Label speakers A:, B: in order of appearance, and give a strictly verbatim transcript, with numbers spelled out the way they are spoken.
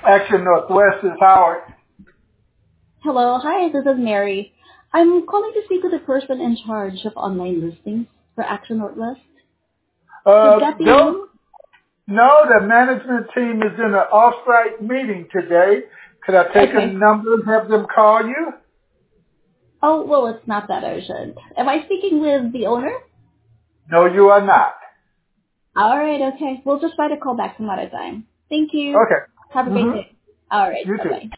A: Action Northwest is Howard.
B: Hello, hi, this is Mary. I'm calling to speak with the person in charge of online listings for Action Northwest.
A: Uh,
B: Is that the
A: those,
B: name?
A: no, the management team is in an off-site meeting today. Could I take a
B: Okay.
A: number and have them call you?
B: Oh, well, it's not that urgent. Am I speaking with the owner?
A: No, you are not.
B: All right, okay. We'll just try to call back some other time. Thank you.
A: Okay.
B: Have a great
A: Mm-hmm.
B: day. All right,
A: You too.
B: bye-bye.